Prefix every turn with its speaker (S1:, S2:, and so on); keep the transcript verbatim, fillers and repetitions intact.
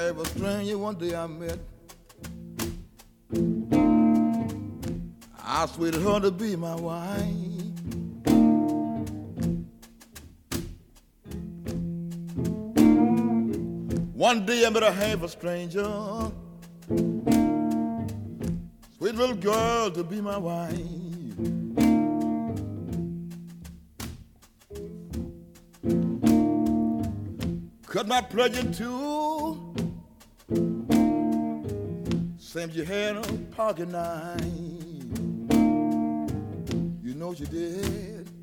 S1: have a stranger one day I met. I sweeted her to be my wife. One day I met a half a stranger, sweet little girl to be my wife. Cut my pleasure too, same you had a pocket knife. You know she did.